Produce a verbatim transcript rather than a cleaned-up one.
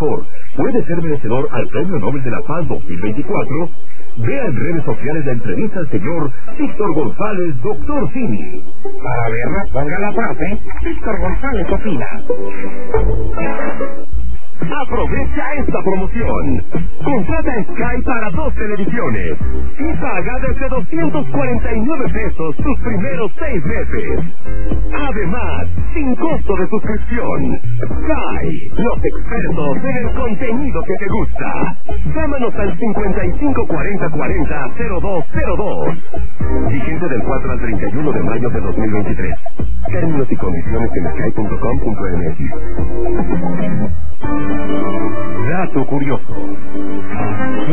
mejor. Puede ser merecedor al Premio Nobel de la Paz dos mil veinticuatro. Vea en redes sociales la entrevista al señor Víctor González, doctor Cini. Para verla, ponga la frase, Víctor González opina. Aprovecha esta promoción. Contrata Sky para dos televisiones y paga desde doscientos cuarenta y nueve pesos tus primeros seis meses. Además, sin costo de suscripción. Sky, los expertos en el contenido que te gusta. Llámanos al cincuenta y cinco cuarenta cuarenta cero dos cero dos. Vigente del cuatro al treinta y uno de mayo de dos mil veintitrés. Términos y condiciones en sky punto com punto m x. Dato curioso.